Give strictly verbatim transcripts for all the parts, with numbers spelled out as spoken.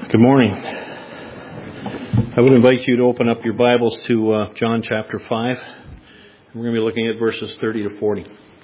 Good morning. I would invite you to open up your Bibles to uh, John chapter five. We're going to be looking at verses thirty to forty.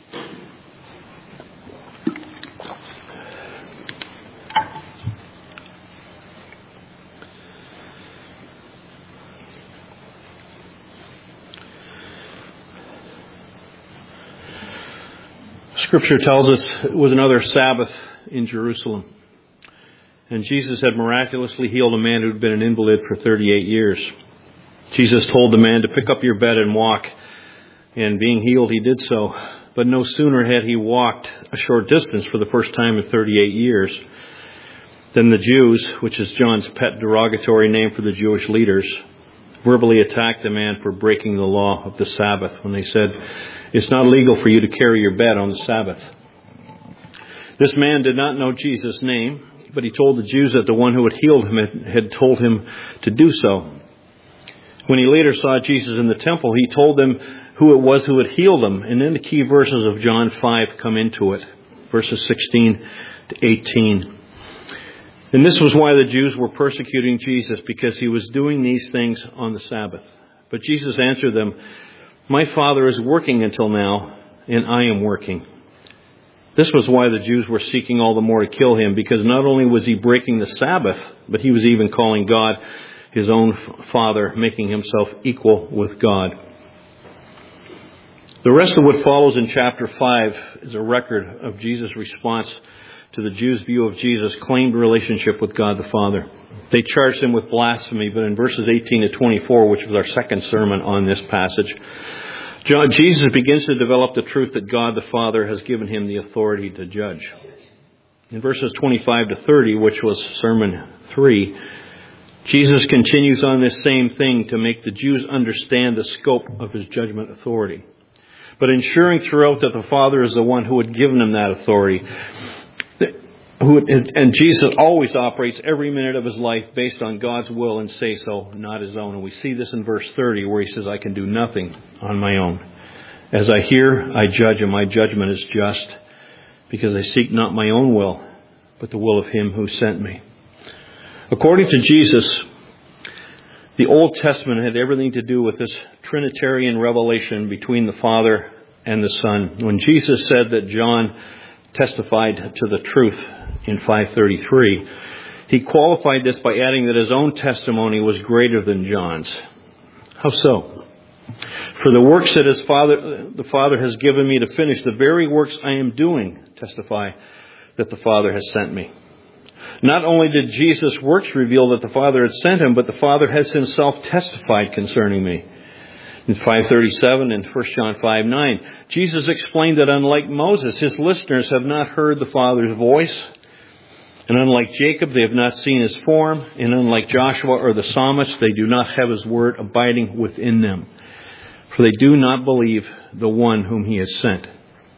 Scripture tells us it was another Sabbath in Jerusalem. And Jesus had miraculously healed a man who had been an invalid for thirty-eight years. Jesus told the man to pick up your bed and walk. And being healed, he did so. But no sooner had he walked a short distance for the first time in thirty-eight years than the Jews, which is John's pet derogatory name for the Jewish leaders, verbally attacked the man for breaking the law of the Sabbath when they said, "It's not legal for you to carry your bed on the Sabbath." This man did not know Jesus' name, but he told the Jews that the one who had healed him had, had told him to do so. When he later saw Jesus in the temple, he told them who it was who had healed him. And then the key verses of John five come into it, verses sixteen to eighteen. And this was why the Jews were persecuting Jesus, because he was doing these things on the Sabbath. But Jesus answered them, "My Father is working until now, and I am working." This was why the Jews were seeking all the more to kill him, because not only was he breaking the Sabbath, but he was even calling God his own Father, making himself equal with God. The rest of what follows in chapter five is a record of Jesus' response to the Jews' view of Jesus' claimed relationship with God the Father. They charged him with blasphemy, but in verses eighteen to twenty-four, which was our second sermon on this passage, John, Jesus begins to develop the truth that God the Father has given him the authority to judge. In verses twenty-five to thirty, which was sermon three, Jesus continues on this same thing to make the Jews understand the scope of his judgment authority, but ensuring throughout that the Father is the one who had given him that authority. Who, and Jesus always operates every minute of his life based on God's will and say-so, not his own. And we see this in verse thirty, where he says, "I can do nothing on my own. As I hear, I judge, and my judgment is just, because I seek not my own will, but the will of him who sent me." According to Jesus, the Old Testament had everything to do with this Trinitarian revelation between the Father and the Son. When Jesus said that John testified to the truth in five thirty-three, he qualified this by adding that his own testimony was greater than John's. How so? "For the works that his Father, the Father has given me to finish, the very works I am doing, testify that the Father has sent me." Not only did Jesus' works reveal that the Father had sent him, but the Father has himself testified concerning me. In five thirty-seven and First John five nine, Jesus explained that unlike Moses, his listeners have not heard the Father's voice. And unlike Jacob, they have not seen his form. And unlike Joshua or the psalmist, they do not have his word abiding within them. For they do not believe the one whom he has sent.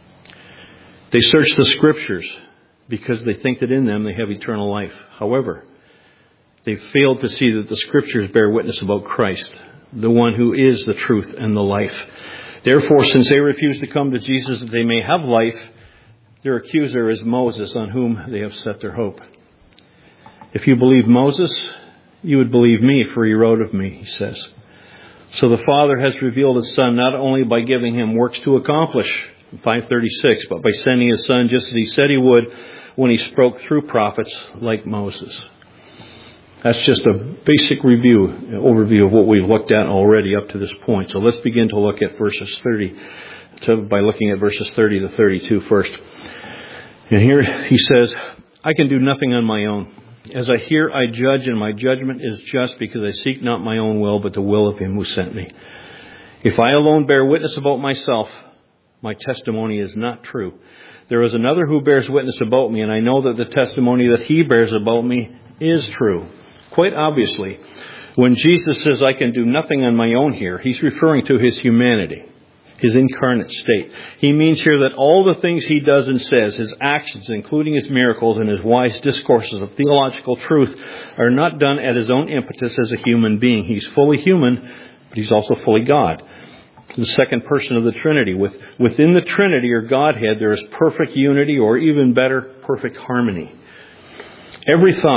They search the Scriptures because they think that in them they have eternal life. However, they failed to see that the Scriptures bear witness about Christ, the one who is the truth and the life. Therefore, since they refuse to come to Jesus that they may have life, their accuser is Moses, on whom they have set their hope. "If you believe Moses, you would believe me, for he wrote of me," he says. So the Father has revealed his Son not only by giving him works to accomplish, five thirty-six, but by sending his Son just as he said he would when he spoke through prophets like Moses. That's just a basic review, overview of what we've looked at already up to this point. So let's begin to look at verses thirty, to, by looking at verses thirty to thirty-two first. And here he says, "I can do nothing on my own. As I hear, I judge, and my judgment is just, because I seek not my own will, but the will of him who sent me. If I alone bear witness about myself, my testimony is not true. There is another who bears witness about me, and I know that the testimony that he bears about me is true." Quite obviously, when Jesus says, "I can do nothing on my own" here, he's referring to his humanity, his incarnate state. He means here that all the things he does and says, his actions, including his miracles and his wise discourses of theological truth, are not done at his own impetus as a human being. He's fully human, but he's also fully God. The second person of the Trinity. With, within the Trinity or Godhead, there is perfect unity, or even better, perfect harmony. Every thought,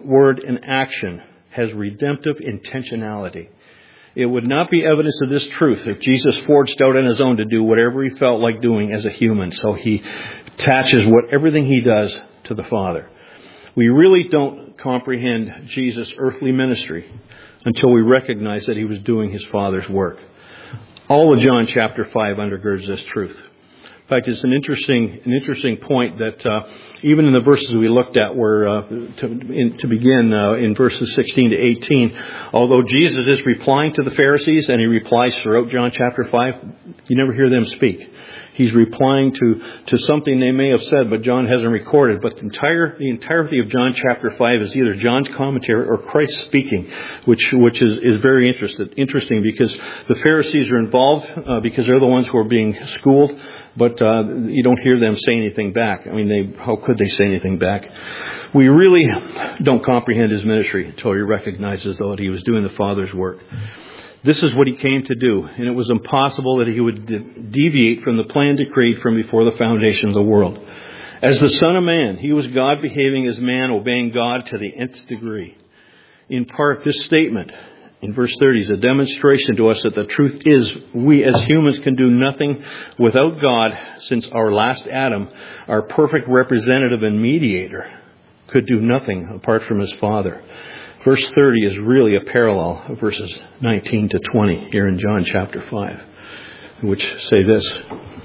word, and action has redemptive intentionality. It would not be evidence of this truth if Jesus forged out on his own to do whatever he felt like doing as a human. So he attaches what everything he does to the Father. We really don't comprehend Jesus' earthly ministry until we recognize that he was doing his Father's work. All of John chapter five undergirds this truth. In fact, it's an interesting, an interesting point that uh, even in the verses we looked at, where uh, to, in, to begin uh, in verses sixteen to eighteen, although Jesus is replying to the Pharisees, and he replies throughout John chapter five, you never hear them speak. He's replying to, to something they may have said, but John hasn't recorded. But the entire the entirety of John chapter five is either John's commentary or Christ speaking, which which is, is very interested, interesting because the Pharisees are involved uh, because they're the ones who are being schooled, but uh, you don't hear them say anything back. I mean, they how could they say anything back? We really don't comprehend his ministry until he recognizes, though, that he was doing the Father's work. This is what he came to do, and it was impossible that he would de- deviate from the plan decreed from before the foundation of the world. As the Son of Man, he was God behaving as man, obeying God to the nth degree. In part, this statement in verse thirty is a demonstration to us that the truth is we as humans can do nothing without God, since our last Adam, our perfect representative and mediator, could do nothing apart from his Father. Verse thirty is really a parallel of verses nineteen to twenty here in John chapter five, which say this.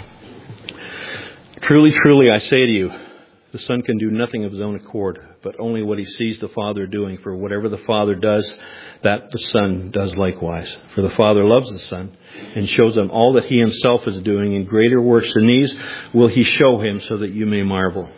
Truly, truly, I say to you, the Son can do nothing of his own accord, but only what he sees the Father doing. For whatever the Father does, that the Son does likewise. For the Father loves the Son and shows him all that he himself is doing. And greater works than these will he show him, so that you may marvel.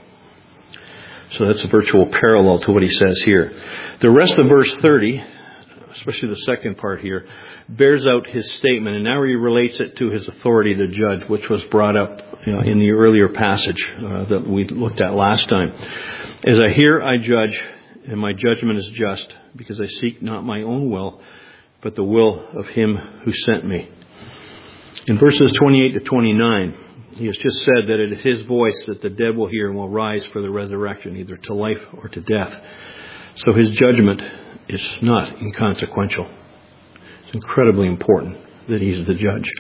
So that's a virtual parallel to what he says here. The rest of verse thirty, especially the second part here, bears out his statement, and now he relates it to his authority to judge, which was brought up, you know, in the earlier passage uh, that we looked at last time. As I hear, I judge, and my judgment is just, because I seek not my own will, but the will of him who sent me. In verses twenty-eight to twenty-nine, he has just said that it is his voice that the dead will hear and will rise for the resurrection, either to life or to death. So his judgment is not inconsequential. It's incredibly important that he's the judge.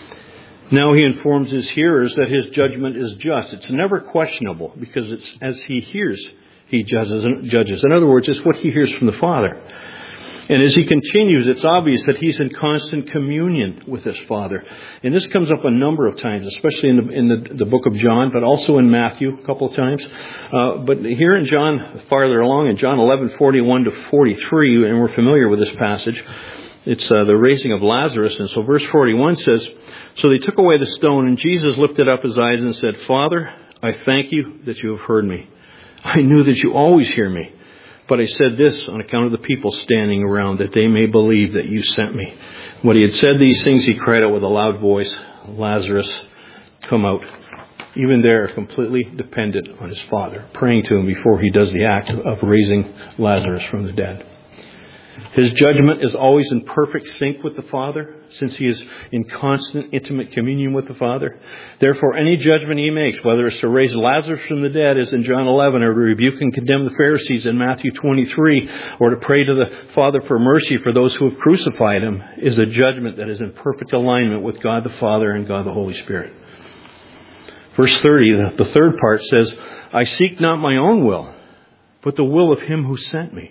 Now he informs his hearers that his judgment is just. It's never questionable, because it's as he hears, he judges. judges. In other words, it's what he hears from the Father. And as he continues, it's obvious that he's in constant communion with his Father. And this comes up a number of times, especially in the, in the, the book of John, but also in Matthew a couple of times. Uh, but here in John, farther along, in John eleven, forty-one to forty-three, and we're familiar with this passage, it's uh, the raising of Lazarus. And so verse forty-one says, so they took away the stone, and Jesus lifted up his eyes and said, Father, I thank you that you have heard me. I knew that you always hear me. But I said this on account of the people standing around, that they may believe that you sent me. When he had said these things, he cried out with a loud voice, Lazarus, come out. Even there, completely dependent on his Father, praying to him before he does the act of raising Lazarus from the dead. His judgment is always in perfect sync with the Father, since he is in constant, intimate communion with the Father. Therefore, any judgment he makes, whether it's to raise Lazarus from the dead, as in John eleven, or to rebuke and condemn the Pharisees in Matthew twenty-three, or to pray to the Father for mercy for those who have crucified him, is a judgment that is in perfect alignment with God the Father and God the Holy Spirit. Verse thirty, the third part says, I seek not my own will, but the will of him who sent me.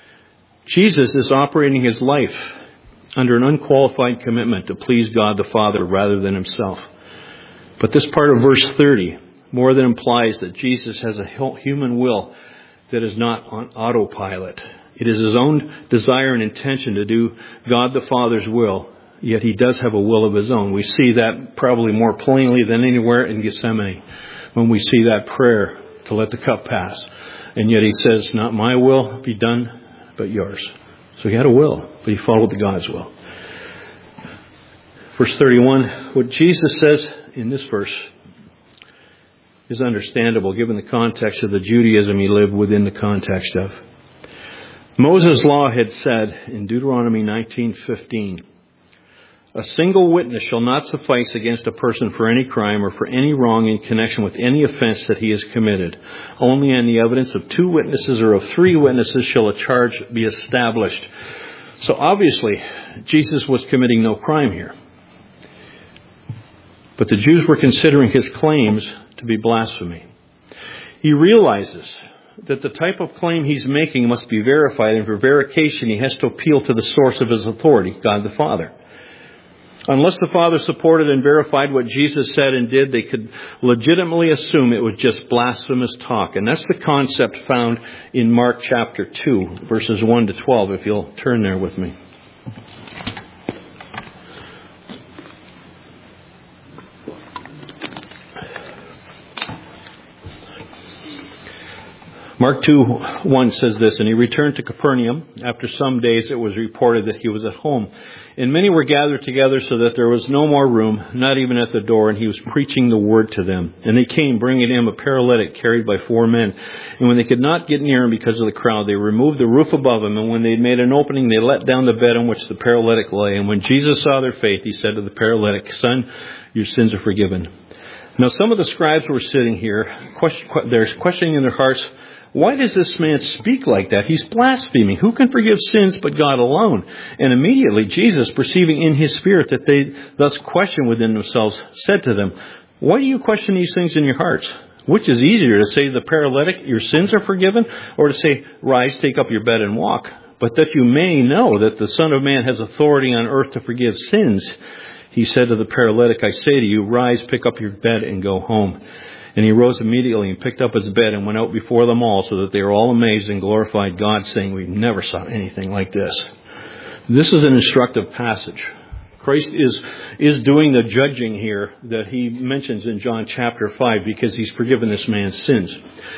Jesus is operating his life under an unqualified commitment to please God the Father rather than himself. But this part of verse thirty more than implies that Jesus has a human will that is not on autopilot. It is his own desire and intention to do God the Father's will, yet he does have a will of his own. We see that probably more plainly than anywhere in Gethsemane, when we see that prayer to let the cup pass. And yet he says, not my will be done, but yours. So he had a will, but he followed the God's will. Verse thirty-one, what Jesus says in this verse is understandable given the context of the Judaism he lived within the context of. Moses' law had said in Deuteronomy nineteen fifteen, A single witness shall not suffice against a person for any crime or for any wrong in connection with any offense that he has committed. Only on the evidence of two witnesses or of three witnesses shall a charge be established. So obviously, Jesus was committing no crime here. But the Jews were considering his claims to be blasphemy. He realizes that the type of claim he's making must be verified, and for verification he has to appeal to the source of his authority, God the Father. Unless the Father supported and verified what Jesus said and did, they could legitimately assume it was just blasphemous talk. And that's the concept found in Mark chapter two, verses one to twelve, if you'll turn there with me. Mark two one says this, "And he returned to Capernaum. After some days it was reported that he was at home. And many were gathered together so that there was no more room, not even at the door, and he was preaching the word to them. And they came, bringing him a paralytic carried by four men. And when they could not get near him because of the crowd, they removed the roof above him. And when they had made an opening, they let down the bed on which the paralytic lay. And when Jesus saw their faith, he said to the paralytic, 'Son, your sins are forgiven.'" Now some of the scribes were sitting here. Question, they're questioning in their hearts, "Why does this man speak like that? He's blaspheming. Who can forgive sins but God alone?" And immediately Jesus, perceiving in his spirit that they thus question within themselves, said to them, "Why do you question these things in your hearts? Which is easier, to say to the paralytic, 'Your sins are forgiven,' or to say, 'Rise, take up your bed and walk'? But that you may know that the Son of Man has authority on earth to forgive sins." He said to the paralytic, "I say to you, rise, pick up your bed and go home." And he rose immediately and picked up his bed and went out before them all, so that they were all amazed and glorified God, saying, "We never saw anything like this." This is an instructive passage. Christ is is doing the judging here that he mentions in John chapter five, because he's forgiven this man's sins.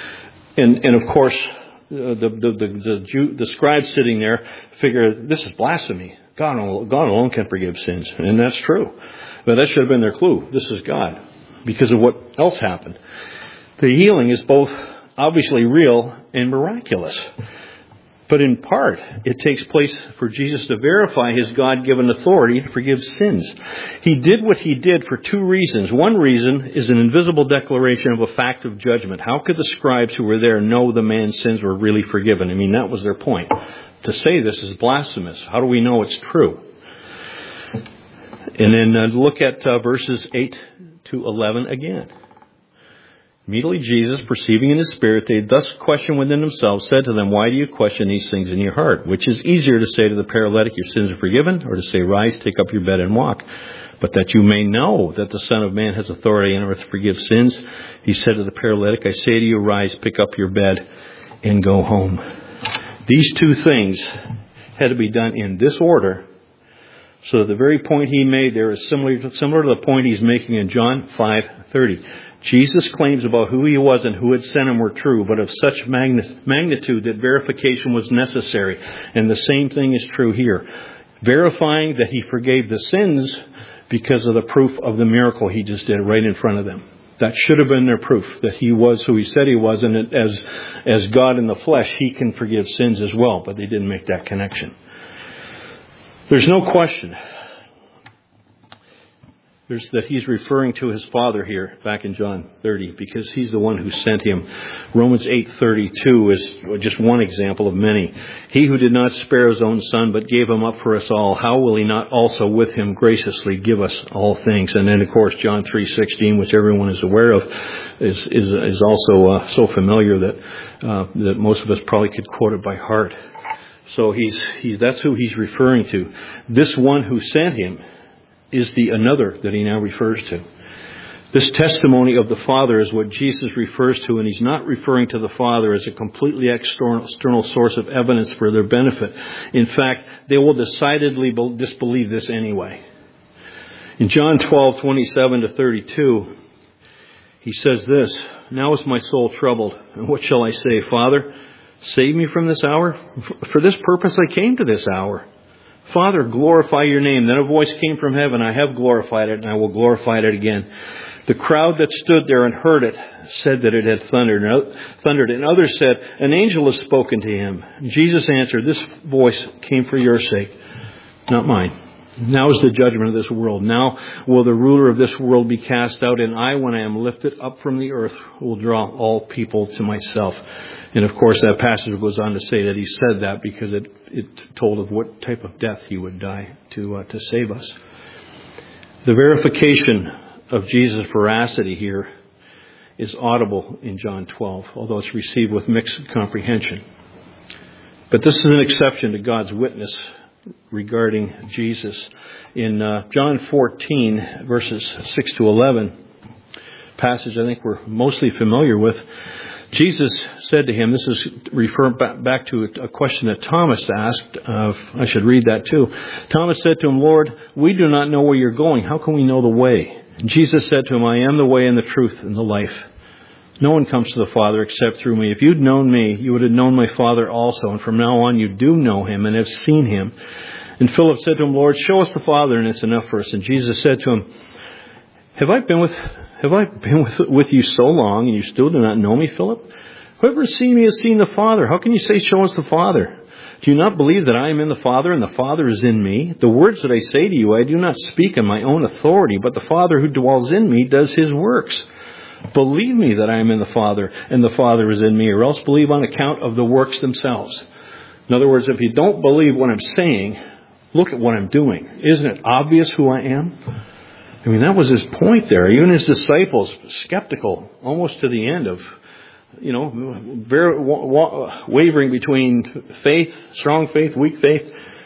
And and of course, uh, the the the, the, Jew, the scribes sitting there figure this is blasphemy. God, God alone can forgive sins, and that's true. But that should have been their clue. This is God, because of what else happened. The healing is both obviously real and miraculous. But in part, it takes place for Jesus to verify his God-given authority to forgive sins. He did what he did for two reasons. One reason is an invisible declaration of a fact of judgment. How could the scribes who were there know the man's sins were really forgiven? I mean, that was their point. To say this is blasphemous. How do we know it's true? And then uh, look at uh, verses eight to eleven again. Immediately Jesus, perceiving in his spirit, they thus questioned within themselves, said to them, "Why do you question these things in your heart? Which is easier, to say to the paralytic, 'Your sins are forgiven,' or to say, 'Rise, take up your bed and walk'? But that you may know that the Son of Man has authority on earth to forgive sins," he said to the paralytic, "I say to you, rise, pick up your bed, and go home." These two things had to be done in this order, so that the very point he made there is similar, similar to the point he's making in John five thirty. Jesus' claims about who he was and who had sent him were true, but of such magnitude that verification was necessary. And the same thing is true here. Verifying that he forgave the sins because of the proof of the miracle he just did right in front of them. That should have been their proof, that he was who he said he was, and that as, as God in the flesh, he can forgive sins as well. But they didn't make that connection. There's no question There's that he's referring to his Father here back in John thirty, because he's the one who sent him. Romans eight thirty-two is just one example of many. "He who did not spare his own Son, but gave him up for us all, how will he not also with him graciously give us all things?" And then, of course, John three sixteen, which everyone is aware of, is is, is also uh, so familiar that uh, that most of us probably could quote it by heart. So he's he's that's who he's referring to. This one who sent him is the another that he now refers to. This testimony of the Father is what Jesus refers to, and he's not referring to the Father as a completely external, external source of evidence for their benefit. In fact, they will decidedly disbelieve this anyway. In John twelve twenty-seven to thirty-two, he says this, "Now is my soul troubled, and what shall I say? Father, save me from this hour? For this purpose I came to this hour. Father, glorify your name." Then a voice came from heaven, "I have glorified it, and I will glorify it again." The crowd that stood there and heard it said that it had thundered, thundered, and others said, "An angel has spoken to him." Jesus answered, "This voice came for your sake, not mine. Now is the judgment of this world. Now will the ruler of this world be cast out, and I, when I am lifted up from the earth, will draw all people to myself. And of course, that passage goes on to say that he said that because it, it told of what type of death he would die to uh, to save us. The verification of Jesus' veracity here is audible in John twelve, although it's received with mixed comprehension. But this is an exception to God's witness regarding Jesus. In uh, John fourteen, verses six to eleven, passage I think we're mostly familiar with, Jesus said to him, this is referring back to a question that Thomas asked. Uh, I should read that too. Thomas said to him, Lord, we do not know where you're going. How can we know the way? And Jesus said to him, I am the way and the truth and the life. No one comes to the Father except through me. If you'd known me, you would have known my Father also. And from now on, you do know him and have seen him. And Philip said to him, Lord, show us the Father, and it's enough for us. And Jesus said to him, Have I been with Have I been with, with you so long, and you still do not know me, Philip? Whoever has seen me has seen the Father. How can you say, show us the Father? Do you not believe that I am in the Father, and the Father is in me? The words that I say to you, I do not speak on my own authority, but the Father who dwells in me does his works. Believe me that I am in the Father, and the Father is in me, or else believe on account of the works themselves. In other words, if you don't believe what I'm saying, look at what I'm doing. Isn't it obvious who I am? I mean, that was his point there. Even his disciples, skeptical almost to the end of, you know, very, wavering between faith, strong faith, weak faith.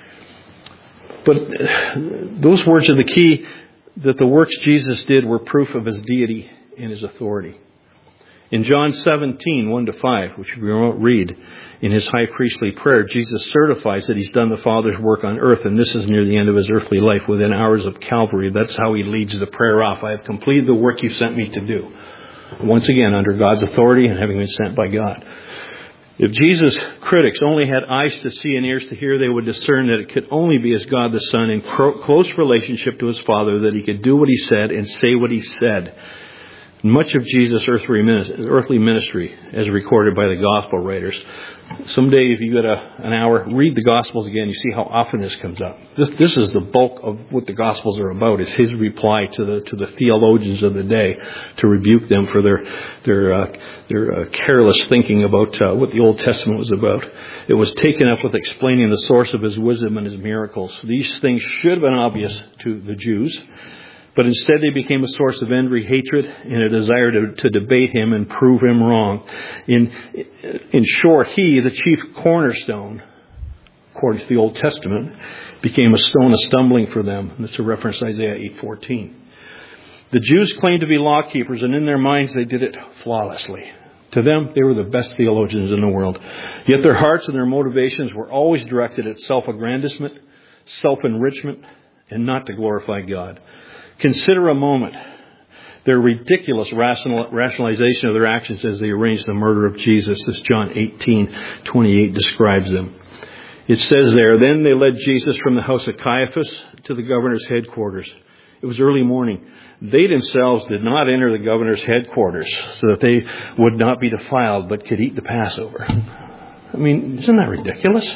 But those words are the key, that the works Jesus did were proof of his deity and his authority. In John seventeen, one to five, which we won't read, in his high priestly prayer, Jesus certifies that he's done the Father's work on earth, and this is near the end of his earthly life, within hours of Calvary. That's how he leads the prayer off. I have completed the work you sent me to do. Once again, under God's authority and having been sent by God. If Jesus' critics only had eyes to see and ears to hear, they would discern that it could only be as God the Son in close relationship to his Father that he could do what he said and say what he said. Much of Jesus' earthly ministry, as recorded by the Gospel writers. Someday, if you get a, an hour, read the Gospels again. You see how often this comes up. This, this is the bulk of what the Gospels are about. Is his reply to the to the theologians of the day, to rebuke them for their their uh, their uh, careless thinking about uh, what the Old Testament was about. It was taken up with explaining the source of his wisdom and his miracles. These things should have been obvious to the Jews. But instead they became a source of envy, hatred, and a desire to, to debate him and prove him wrong. In, in short, he, the chief cornerstone, according to the Old Testament, became a stone of stumbling for them. That's a reference to Isaiah eight fourteen. The Jews claimed to be law keepers, and in their minds they did it flawlessly. To them, they were the best theologians in the world. Yet their hearts and their motivations were always directed at self-aggrandizement, self-enrichment, and not to glorify God. Consider a moment their ridiculous rational, rationalization of their actions as they arranged the murder of Jesus, as John eighteen twenty-eight describes them. It says there, then they led Jesus from the house of Caiaphas to the governor's headquarters. It was early morning. They themselves did not enter the governor's headquarters so that they would not be defiled, but could eat the Passover. I mean, isn't that ridiculous?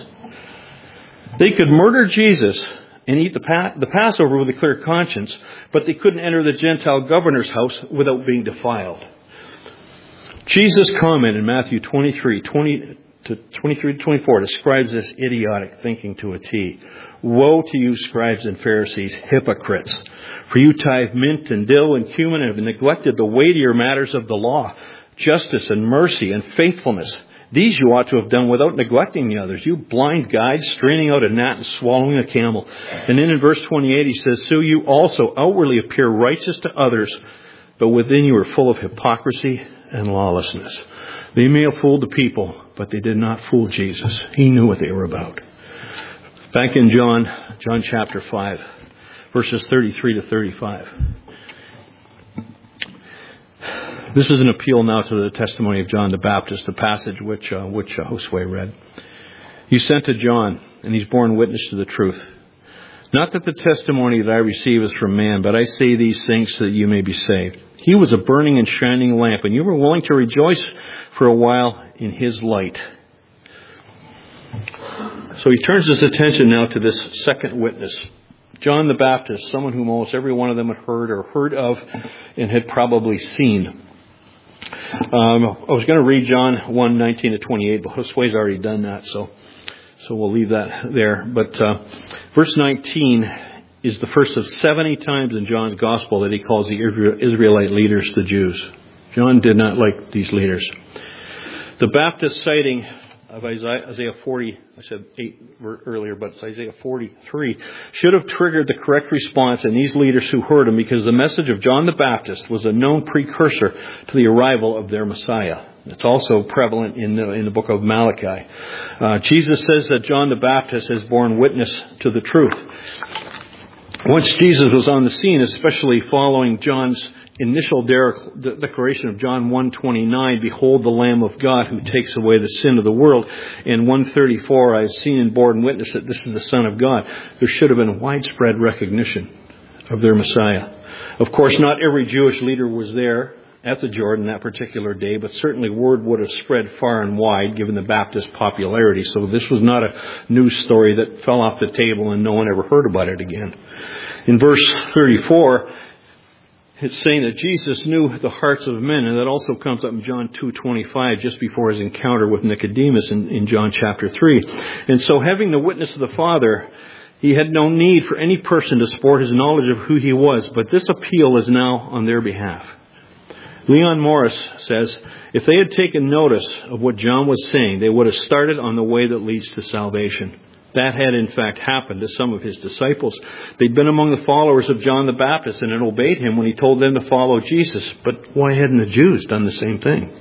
They could murder Jesus and eat the, pa- the Passover with a clear conscience, but they couldn't enter the Gentile governor's house without being defiled. Jesus' comment in Matthew twenty-three, twenty to twenty-three to twenty-four describes this idiotic thinking to a T. Woe to you, scribes and Pharisees, hypocrites! For you tithe mint and dill and cumin and have neglected the weightier matters of the law, justice and mercy and faithfulness. These you ought to have done without neglecting the others. You blind guides, straining out a gnat and swallowing a camel. And then in verse twenty-eight he says, so you also outwardly appear righteous to others, but within you are full of hypocrisy and lawlessness. They may have fooled the people, but they did not fool Jesus. He knew what they were about. Back in John, John chapter five, verses thirty-three to thirty-five. This is an appeal now to the testimony of John the Baptist, the passage which uh, which uh, Josue read. You sent to John, and he's borne witness to the truth. Not that the testimony that I receive is from man, but I say these things so that you may be saved. He was a burning and shining lamp, and you were willing to rejoice for a while in his light. So he turns his attention now to this second witness, John the Baptist, someone whom almost every one of them had heard or heard of and had probably seen. Um, I was going to read John one, nineteen to twenty-eight, but Josue's already done that, so so we'll leave that there. But uh, verse nineteen is the first of seventy times in John's Gospel that he calls the Israelite leaders the Jews. John did not like these leaders. The Baptist citing of Isaiah, Isaiah forty, I said eight earlier, but it's Isaiah forty-three, should have triggered the correct response in these leaders who heard him, because the message of John the Baptist was a known precursor to the arrival of their Messiah. It's also prevalent in the, in the book of Malachi. Uh, Jesus says that John the Baptist has borne witness to the truth. Once Jesus was on the scene, especially following John's initial declaration of John one twenty-nine, behold the Lamb of God who takes away the sin of the world. In one thirty-four, I have seen and borne witness that this is the Son of God. There should have been widespread recognition of their Messiah. Of course, not every Jewish leader was there at the Jordan that particular day, but certainly word would have spread far and wide given the Baptist popularity. So this was not a news story that fell off the table and no one ever heard about it again. In verse thirty-four, it's saying that Jesus knew the hearts of men, and that also comes up in John two twenty-five, just before his encounter with Nicodemus in, in John chapter three. And so, having the witness of the Father, he had no need for any person to support his knowledge of who he was, but this appeal is now on their behalf. Leon Morris says, if they had taken notice of what John was saying, they would have started on the way that leads to salvation. That had in fact happened to some of his disciples. They'd been among the followers of John the Baptist and had obeyed him when he told them to follow Jesus. But why hadn't the Jews done the same thing?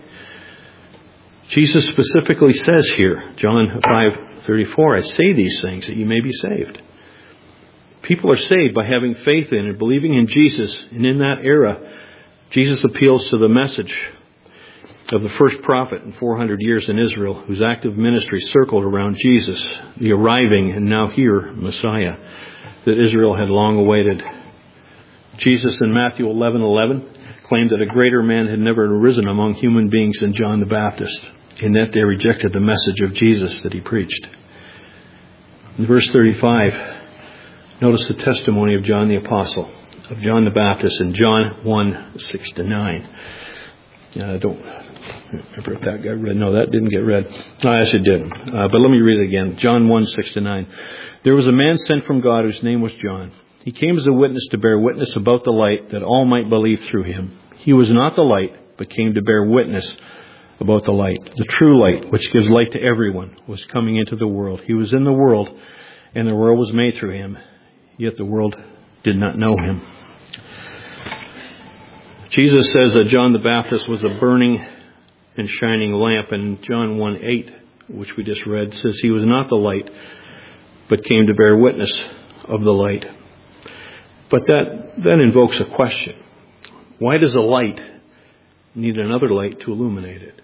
Jesus specifically says here, John five thirty-four, I say these things that you may be saved. People are saved by having faith in and believing in Jesus. And in that era, Jesus appeals to the message of the first prophet in four hundred years in Israel, whose active ministry circled around Jesus, the arriving and now here Messiah that Israel had long awaited. Jesus in Matthew eleven eleven claimed that a greater man had never arisen among human beings than John the Baptist, in that they rejected the message of Jesus that he preached. In verse thirty-five, notice the testimony of John the Apostle, of John the Baptist in John one six to nine. I uh, don't remember if that got read. No, that didn't get read. No, yes, it did. Uh, but let me read it again. John one six to nine. There was a man sent from God whose name was John. He came as a witness to bear witness about the light, that all might believe through him. He was not the light, but came to bear witness about the light. The true light, which gives light to everyone, was coming into the world. He was in the world, and the world was made through him. Yet the world did not know him. Jesus says that John the Baptist was a burning and shining lamp. And John one eight, which we just read, says he was not the light, but came to bear witness of the light. But that then invokes a question. Why does a light need another light to illuminate it?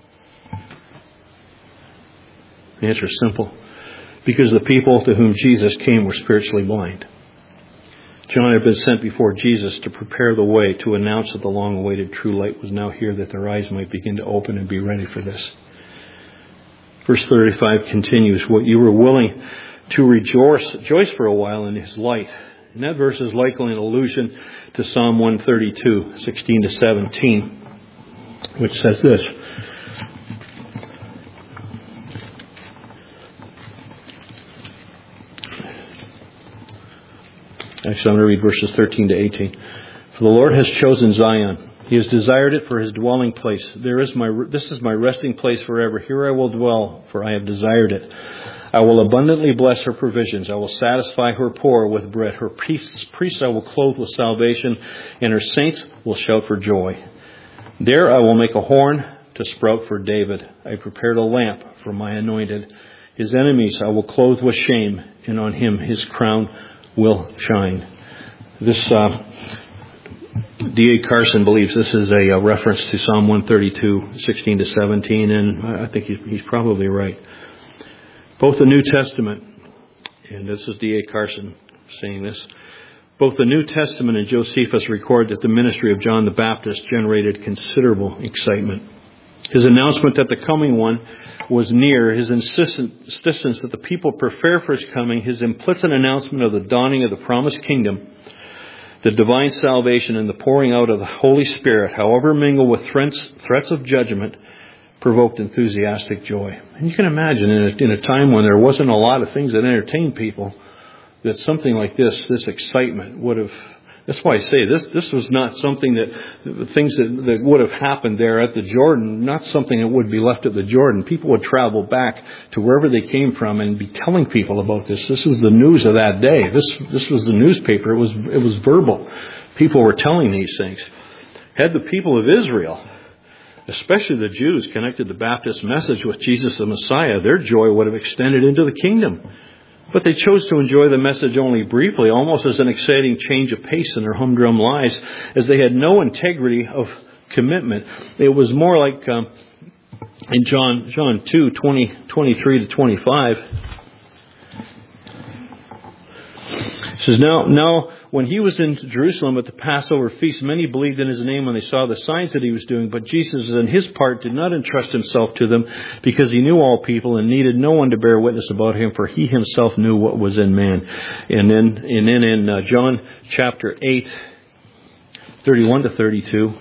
The answer is simple. Because the people to whom Jesus came were spiritually blind. John had been sent before Jesus to prepare the way, to announce that the long-awaited true light was now here, that their eyes might begin to open and be ready for this. Verse thirty-five continues, what you were willing to rejoice, rejoice for a while in his light. And that verse is likely an allusion to Psalm one thirty-two, sixteen to seventeen, which says this. Actually, I'm going to read verses thirteen to eighteen. For the Lord has chosen Zion. He has desired it for his dwelling place. There is my, this is my resting place forever. Here I will dwell, for I have desired it. I will abundantly bless her provisions. I will satisfy her poor with bread. Her priests, priests I will clothe with salvation, and her saints will shout for joy. There I will make a horn to sprout for David. I prepared a lamp for my anointed. His enemies I will clothe with shame, and on him his crown will shine. This uh, D A Carson believes this is a, a reference to Psalm one thirty-two, sixteen to seventeen, and I think he's, he's probably right. Both the New Testament, and this is D A Carson saying this, both the New Testament and Josephus record that the ministry of John the Baptist generated considerable excitement. His announcement that the coming one was near, his insistence that the people prepare for his coming, his implicit announcement of the dawning of the promised kingdom, the divine salvation, and the pouring out of the Holy Spirit, however mingled with threats, threats of judgment, provoked enthusiastic joy. And you can imagine in a, in a time when there wasn't a lot of things that entertained people, that something like this, this excitement would have... That's why I say this This was not something that, things that, that would have happened there at the Jordan, not something that would be left at the Jordan. People would travel back to wherever they came from and be telling people about this. This was the news of that day. This this was the newspaper. It was it was verbal. People were telling these things. Had the people of Israel, especially the Jews, connected the Baptist message with Jesus the Messiah, their joy would have extended into the kingdom. But they chose to enjoy the message only briefly, almost as an exciting change of pace in their humdrum lives, as they had no integrity of commitment. It was more like um, in John John two, twenty, twenty-three to twenty-five. It says, now, now, when he was in Jerusalem at the Passover feast, many believed in his name when they saw the signs that he was doing. But Jesus, on his part, did not entrust himself to them, because he knew all people and needed no one to bear witness about him, for he himself knew what was in man. And then, and then in uh, John chapter eight, thirty-one to thirty-two,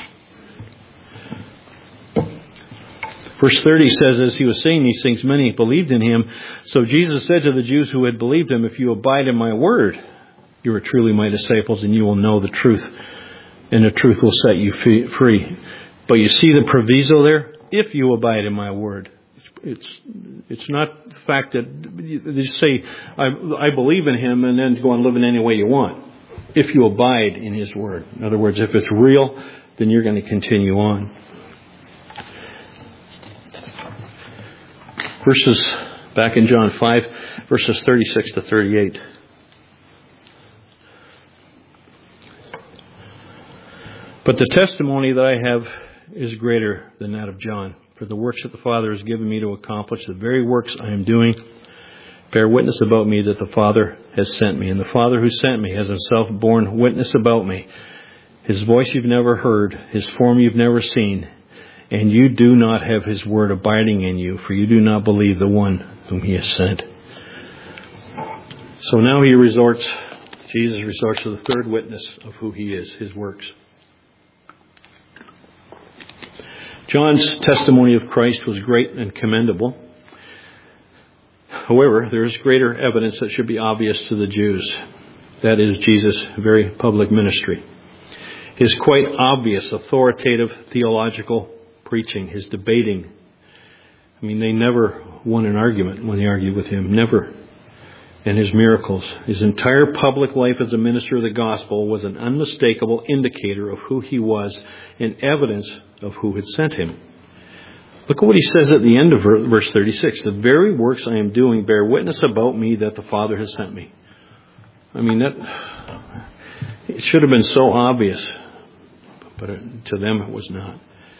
verse thirty says, as he was saying these things, many believed in him. So Jesus said to the Jews who had believed him, if you abide in my word, you are truly my disciples, and you will know the truth, and the truth will set you free. But you see the proviso there? If you abide in my word. It's it's not the fact that you say, I, I believe in him, and then go and live in any way you want. If you abide in his word. In other words, if it's real, then you're going to continue on. Verses, back in John five, verses thirty-six to thirty-eight. But the testimony that I have is greater than that of John. For the works that the Father has given me to accomplish, the very works I am doing, bear witness about me that the Father has sent me. And the Father who sent me has himself borne witness about me. His voice you've never heard, his form you've never seen, and you do not have his word abiding in you, for you do not believe the one whom he has sent. So now he resorts, Jesus resorts to the third witness of who he is, his works. John's testimony of Christ was great and commendable. However, there is greater evidence that should be obvious to the Jews. That is Jesus' very public ministry. His quite obvious authoritative theological preaching, his debating. I mean, they never won an argument when they argued with him. Never. And his miracles. His entire public life as a minister of the gospel was an unmistakable indicator of who he was and evidence of who had sent him. Look at what he says at the end of verse thirty-six. The very works I am doing bear witness about me that the Father has sent me. I mean, that it should have been so obvious, but to them it was not.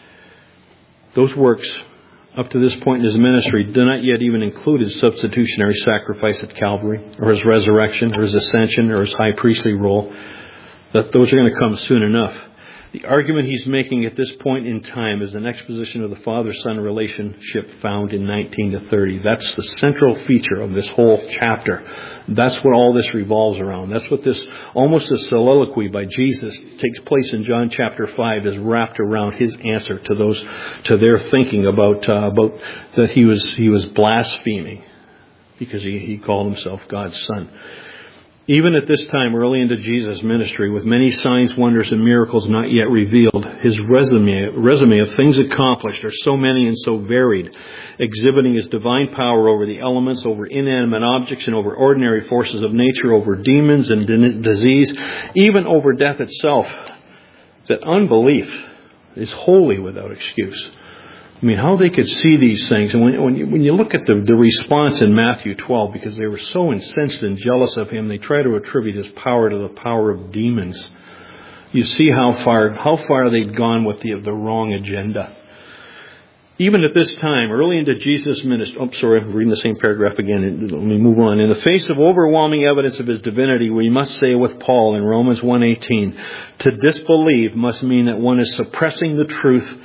Those works, up to this point in his ministry, do not yet even include his substitutionary sacrifice at Calvary, or his resurrection, or his ascension, or his high priestly role. That those are going to come soon enough. The argument he's making at this point in time is an exposition of the Father-Son relationship found in nineteen to thirty. That's the central feature of this whole chapter. That's what all this revolves around. That's what this, almost a soliloquy by Jesus, takes place in John chapter five, is wrapped around his answer to those, to their thinking about uh, about that he was he was blaspheming because he, he called himself God's Son. Even at this time, early into Jesus' ministry, with many signs, wonders, and miracles not yet revealed, his resume, resume of things accomplished are so many and so varied, exhibiting his divine power over the elements, over inanimate objects, and over ordinary forces of nature, over demons and disease, even over death itself, that unbelief is wholly without excuse. I mean, how they could see these things. And when, when, you, when you look at the, the response in Matthew twelve, because they were so incensed and jealous of him, they try to attribute his power to the power of demons. You see how far how far they'd gone with the, the wrong agenda. Even at this time, early into Jesus' ministry... Oh, sorry, I'm reading the same paragraph again. Let me move on. In the face of overwhelming evidence of his divinity, we must say with Paul in Romans one eighteen, to disbelieve must mean that one is suppressing the truth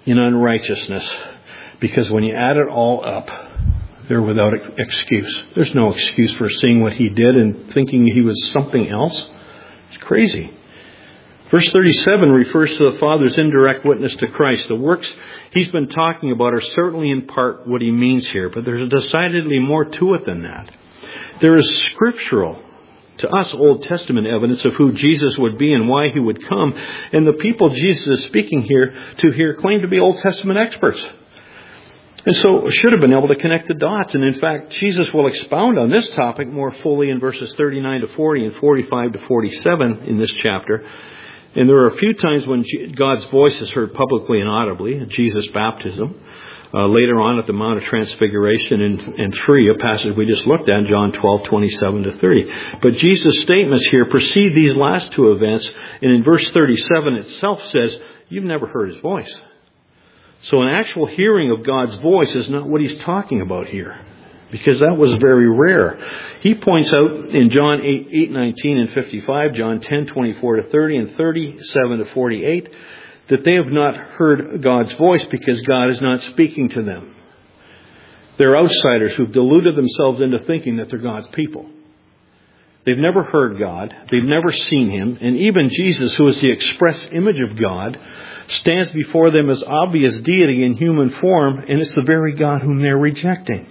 in unrighteousness, because when you add it all up, they're without excuse. There's no excuse for seeing what he did and thinking he was something else. It's crazy. Verse thirty-seven refers to the Father's indirect witness to Christ. The works he's been talking about are certainly in part what he means here, but there's decidedly more to it than that. There is scriptural, to us, Old Testament evidence of who Jesus would be and why he would come. And the people Jesus is speaking here to here claim to be Old Testament experts. And so should have been able to connect the dots. And in fact, Jesus will expound on this topic more fully in verses thirty-nine to forty and forty-five to forty-seven in this chapter. And there are a few times when God's voice is heard publicly and audibly, at Jesus' baptism. Uh, later on at the Mount of Transfiguration in, in three, a passage we just looked at, John twelve, twenty-seven to thirty. But Jesus' statements here precede these last two events. And in verse thirty-seven itself says, you've never heard his voice. So an actual hearing of God's voice is not what he's talking about here, because that was very rare. He points out in John eight, eight nineteen and fifty-five, John ten, twenty-four to thirty, and thirty-seven to forty-eight, that they have not heard God's voice because God is not speaking to them. They're outsiders who've deluded themselves into thinking that they're God's people. They've never heard God. They've never seen him. And even Jesus, who is the express image of God, stands before them as obvious deity in human form, and it's the very God whom they're rejecting.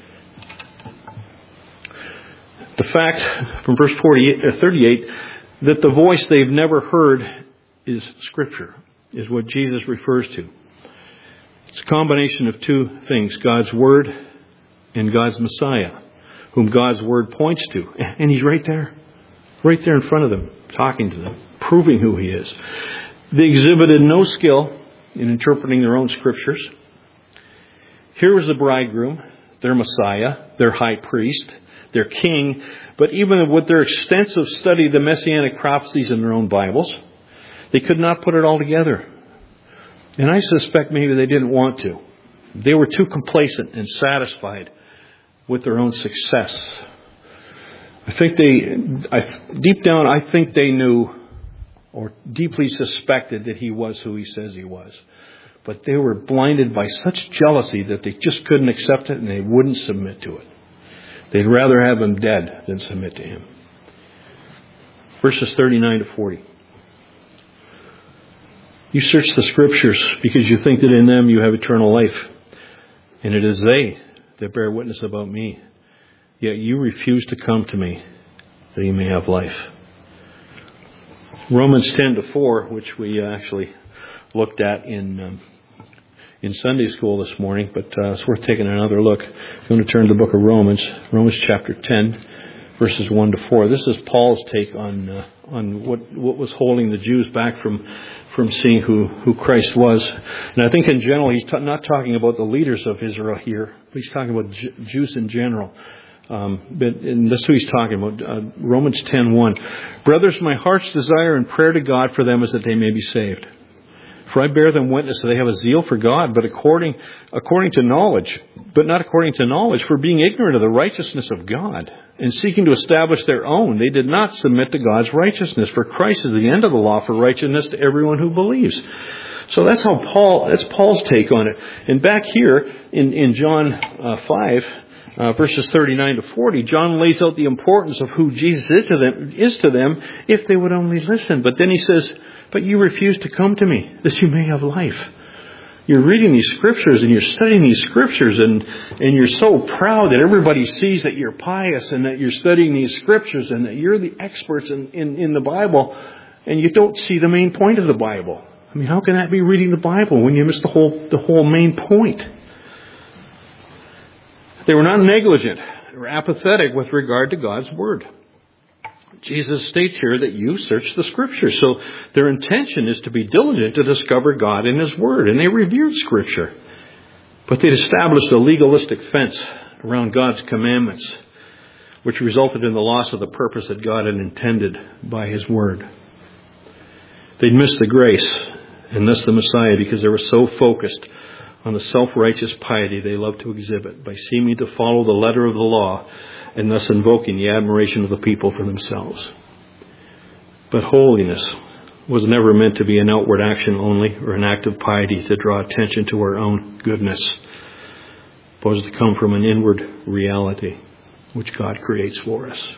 The fact from verse forty-eight, or thirty-eight that the voice they've never heard is Scripture, is what Jesus refers to. It's a combination of two things, God's Word and God's Messiah, whom God's Word points to. And he's right there, right there in front of them, talking to them, proving who he is. They exhibited no skill in interpreting their own Scriptures. Here was the bridegroom, their Messiah, their high priest, their king, but even with their extensive study of the Messianic prophecies in their own Bibles, they could not put it all together. And I suspect maybe they didn't want to. They were too complacent and satisfied with their own success. I think they, I, deep down, I think they knew or deeply suspected that he was who he says he was. But they were blinded by such jealousy that they just couldn't accept it and they wouldn't submit to it. They'd rather have him dead than submit to him. Verses thirty-nine to forty. You search the Scriptures because you think that in them you have eternal life. And it is they that bear witness about me. Yet you refuse to come to me that you may have life. Romans ten to four, which we actually looked at in um, in Sunday school this morning, but uh, it's worth taking another look. I'm going to turn to the book of Romans, Romans chapter ten, verses one to four. This is Paul's take on uh, on what what was holding the Jews back from from seeing who, who Christ was. And I think in general, he's t- not talking about the leaders of Israel here, but he's talking about J- Jews in general. Um, but and this is who he's talking about. Uh, Romans ten one. Brothers, my heart's desire and prayer to God for them is that they may be saved. For I bear them witness that they have a zeal for God, but according according to knowledge, but not according to knowledge, for being ignorant of the righteousness of God, and seeking to establish their own, they did not submit to God's righteousness. For Christ is the end of the law for righteousness to everyone who believes. So that's how Paul, that's Paul's take on it. And back here in, in John uh, five, uh, verses thirty-nine to forty, John lays out the importance of who Jesus is to them, is to them if they would only listen. But then he says, but you refuse to come to me that you may have life. You're reading these Scriptures and you're studying these Scriptures and, and you're so proud that everybody sees that you're pious and that you're studying these Scriptures and that you're the experts in, in, in the Bible, and you don't see the main point of the Bible. I mean, how can that be reading the Bible when you miss the whole the whole main point? They were not negligent. They were apathetic with regard to God's Word. Jesus states here that you search the Scriptures. So their intention is to be diligent to discover God in His Word. And they revered Scripture. But they'd established a legalistic fence around God's commandments, which resulted in the loss of the purpose that God had intended by His Word. They'd missed the grace and thus the Messiah because they were so focused on the self-righteous piety they loved to exhibit by seeming to follow the letter of the law and thus invoking the admiration of the people for themselves. But holiness, was never meant to be an outward action only or an act of piety to draw attention to our own goodness, but was to come from an inward reality which God creates for us.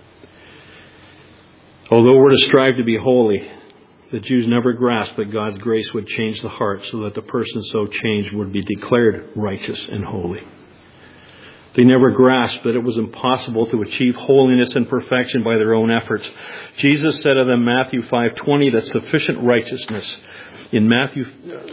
Although we're to strive to be holy, the Jews never grasped that God's grace would change the heart so that the person so changed would be declared righteous and holy. They never grasped that it was impossible to achieve holiness and perfection by their own efforts. Jesus said of them, Matthew five twenty, that sufficient righteousness in Matthew,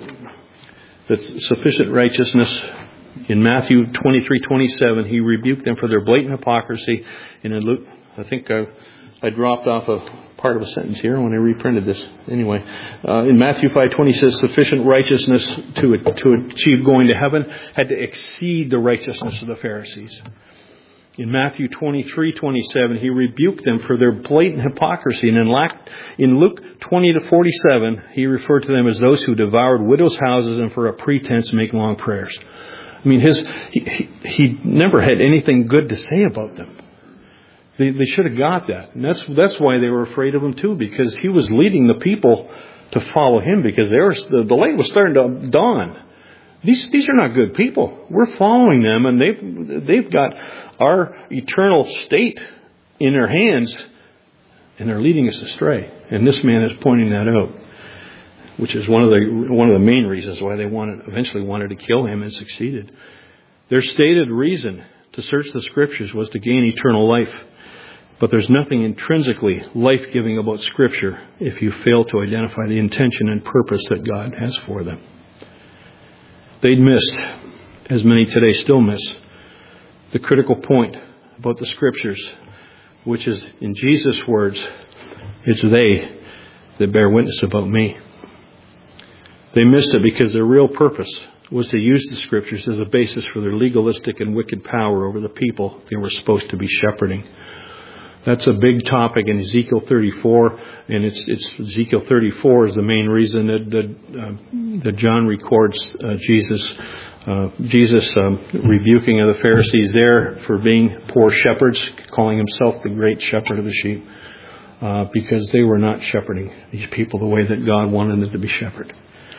that sufficient righteousness in Matthew twenty-three twenty-seven, he rebuked them for their blatant hypocrisy. And in Luke, I think I, I dropped off a part of a sentence here when I reprinted this. Anyway, uh, in Matthew five twenty says sufficient righteousness to to achieve going to heaven had to exceed the righteousness of the Pharisees. In Matthew twenty-three twenty-seven, he rebuked them for their blatant hypocrisy. And in, in Luke twenty to forty-seven, he referred to them as those who devoured widows' houses and for a pretense make long prayers. I mean, his he, he, he never had anything good to say about them. They, they should have got that. And that's that's why they were afraid of him too, because he was leading the people to follow him, because they were, the, the light was starting to dawn. These these are not good people. We're following them, and they've they've got our eternal state in their hands, and they're leading us astray. And this man is pointing that out, which is one of the one of the main reasons why they wanted eventually wanted to kill him and succeeded. Their stated reason to search the Scriptures was to gain eternal life. But there's nothing intrinsically life-giving about Scripture if you fail to identify the intention and purpose that God has for them. They'd missed, as many today still miss, the critical point about the Scriptures, which is, in Jesus' words, it's they that bear witness about me. They missed it because their real purpose was to use the Scriptures as a basis for their legalistic and wicked power over the people they were supposed to be shepherding. That's a big topic in Ezekiel thirty-four, and it's, it's Ezekiel thirty-four is the main reason that that, uh, that John records uh, Jesus uh, Jesus um, rebuking of the Pharisees there for being poor shepherds, calling himself the great shepherd of the sheep, uh, because they were not shepherding these people the way that God wanted them to be shepherded.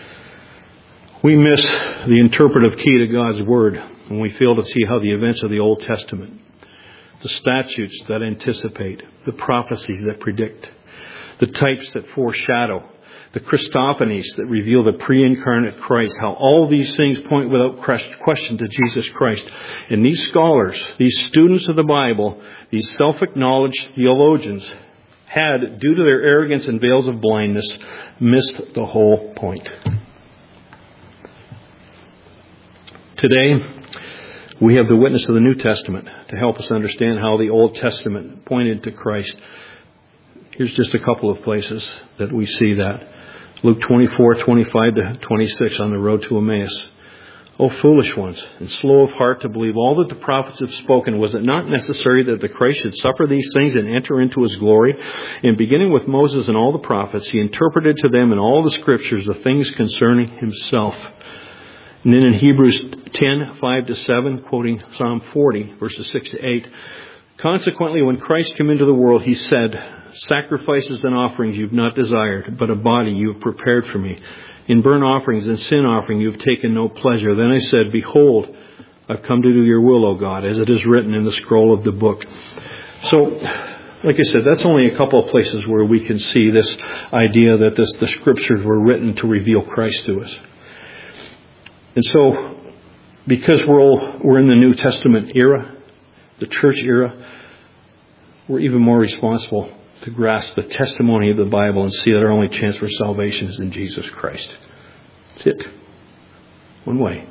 We miss the interpretive key to God's Word when we fail to see how the events of the Old Testament, the statutes that anticipate, the prophecies that predict, the types that foreshadow, the Christophanies that reveal the pre-incarnate Christ, how all these things point without question to Jesus Christ. And these scholars, these students of the Bible, these self-acknowledged theologians had, due to their arrogance and veils of blindness, missed the whole point. Today, we have the witness of the New Testament to help us understand how the Old Testament pointed to Christ. Here's just a couple of places that we see that. Luke twenty-four, twenty-five to twenty-six on the road to Emmaus. O foolish ones, and slow of heart to believe all that the prophets have spoken, was it not necessary that the Christ should suffer these things and enter into his glory? And beginning with Moses and all the prophets, he interpreted to them in all the Scriptures the things concerning himself. And then in Hebrews ten, five to seven, quoting Psalm forty, verses six to eight, consequently, when Christ came into the world, he said, sacrifices and offerings you've not desired, but a body you have prepared for me. In burnt offerings and sin offering you have taken no pleasure. Then I said, behold, I've come to do your will, O God, as it is written in the scroll of the book. So, like I said, that's only a couple of places where we can see this idea that this, the Scriptures were written to reveal Christ to us. And so, because we're all, we're in the New Testament era, the church era, we're even more responsible to grasp the testimony of the Bible and see that our only chance for salvation is in Jesus Christ. That's it. One way.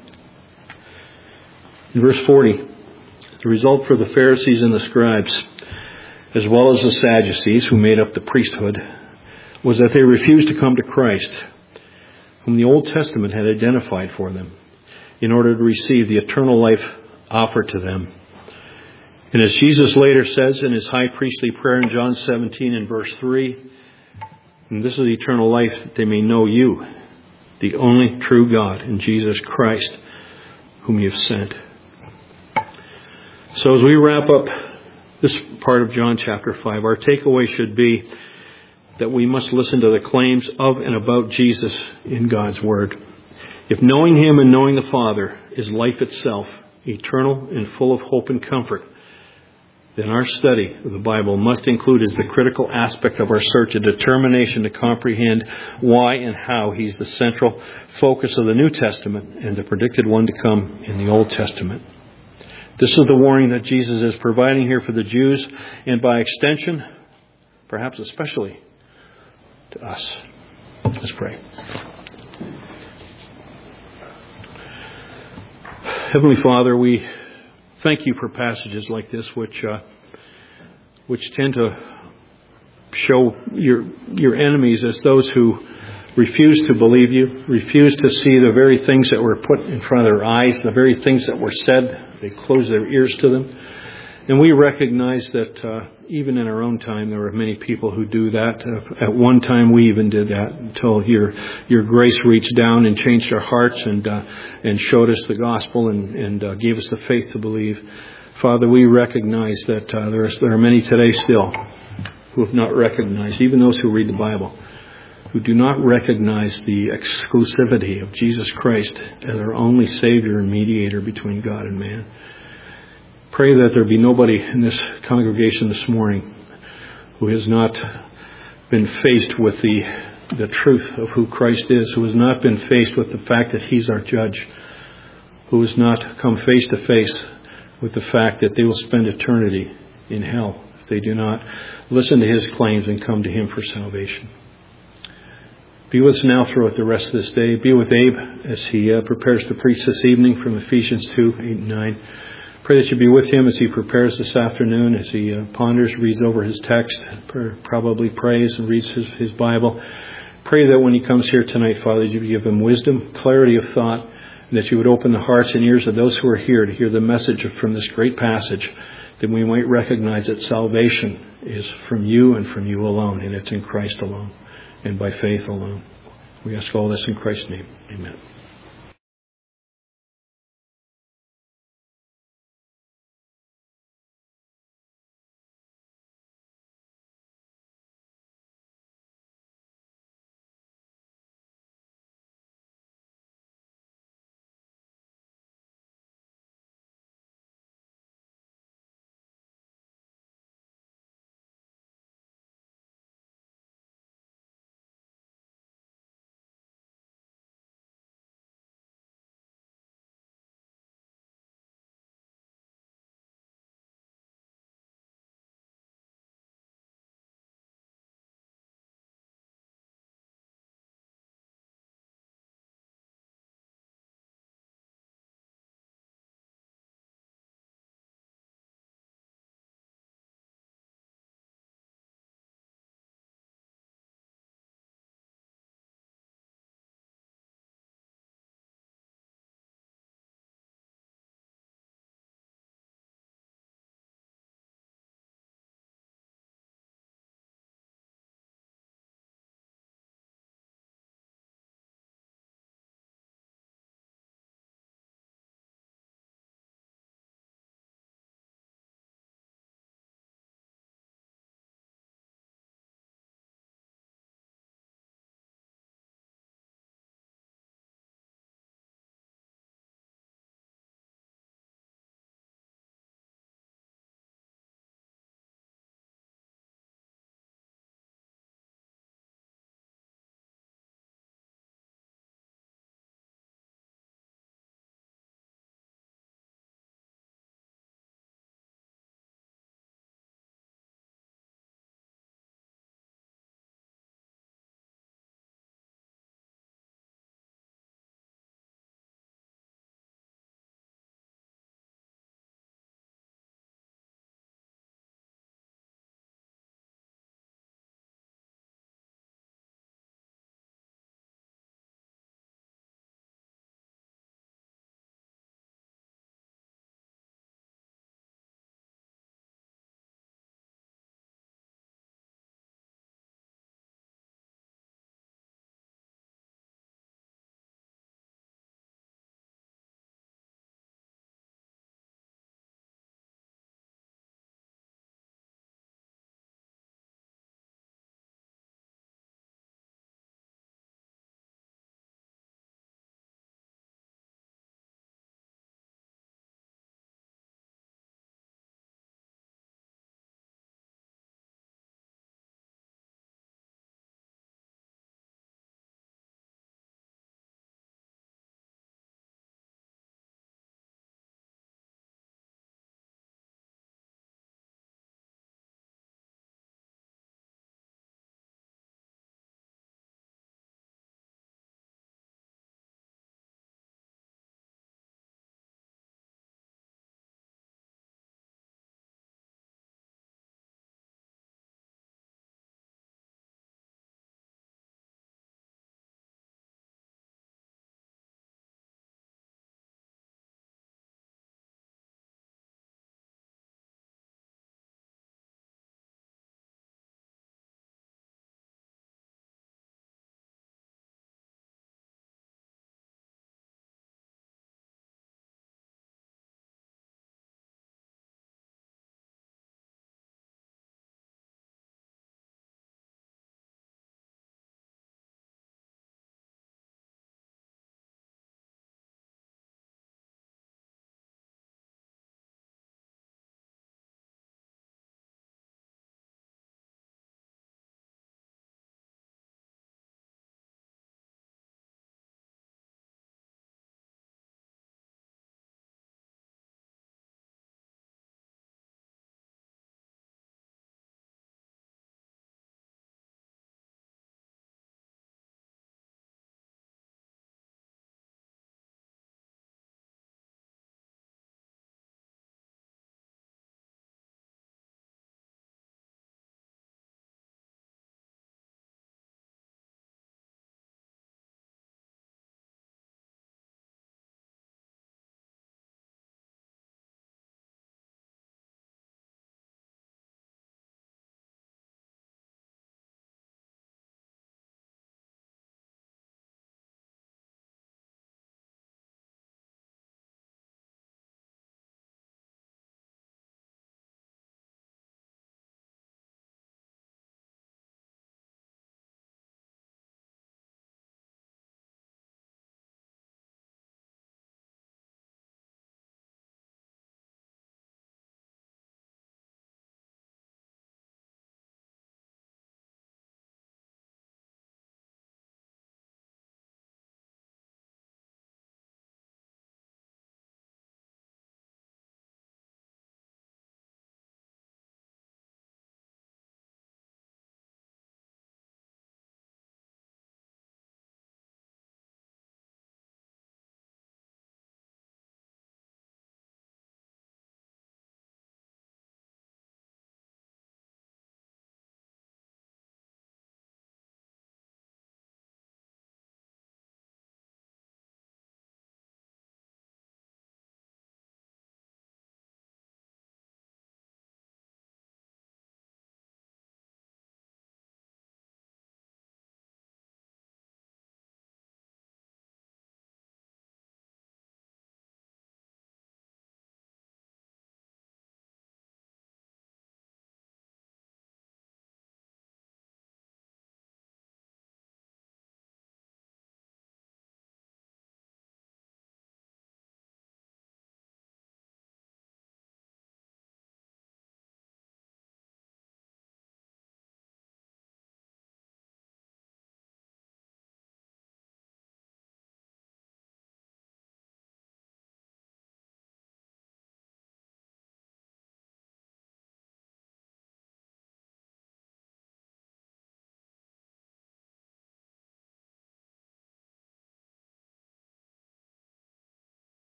In verse forty, the result for the Pharisees and the scribes, as well as the Sadducees who made up the priesthood, was that they refused to come to Christ, whom the Old Testament had identified for them, in order to receive the eternal life offered to them. And as Jesus later says in his high priestly prayer in John seventeen and verse three, and this is eternal life, that they may know you, the only true God, and Jesus Christ, whom you have sent. So as we wrap up this part of John chapter five, our takeaway should be that we must listen to the claims of and about Jesus in God's Word. If knowing Him and knowing the Father is life itself, eternal and full of hope and comfort, then our study of the Bible must include as the critical aspect of our search a determination to comprehend why and how He's the central focus of the New Testament and the predicted one to come in the Old Testament. This is the warning that Jesus is providing here for the Jews and by extension, perhaps especially to us. Let's pray. Heavenly Father, we thank You for passages like this which uh, which tend to show your your enemies as those who refuse to believe You, refuse to see the very things that were put in front of their eyes, the very things that were said. They close their ears to them. And we recognize that uh, even in our own time, there are many people who do that. Uh, at one time, we even did that until your your grace reached down and changed our hearts and uh, and showed us the gospel and, and uh, gave us the faith to believe. Father, we recognize that uh, there, are, there are many today still who have not recognized, even those who read the Bible, who do not recognize the exclusivity of Jesus Christ as our only Savior and mediator between God and man. Pray that there be nobody in this congregation this morning who has not been faced with the the truth of who Christ is, who has not been faced with the fact that He's our judge, who has not come face to face with the fact that they will spend eternity in hell if they do not listen to His claims and come to Him for salvation. Be with us now throughout the rest of this day. Be with Abe as he uh, prepares to preach this evening from Ephesians two, eight and nine. Pray that You be with him as he prepares this afternoon, as he uh, ponders, reads over his text, probably prays and reads his, his Bible. Pray that when he comes here tonight, Father, You give him wisdom, clarity of thought, and that You would open the hearts and ears of those who are here to hear the message from this great passage, that we might recognize that salvation is from You and from You alone, and it's in Christ alone and by faith alone. We ask all this in Christ's name. Amen.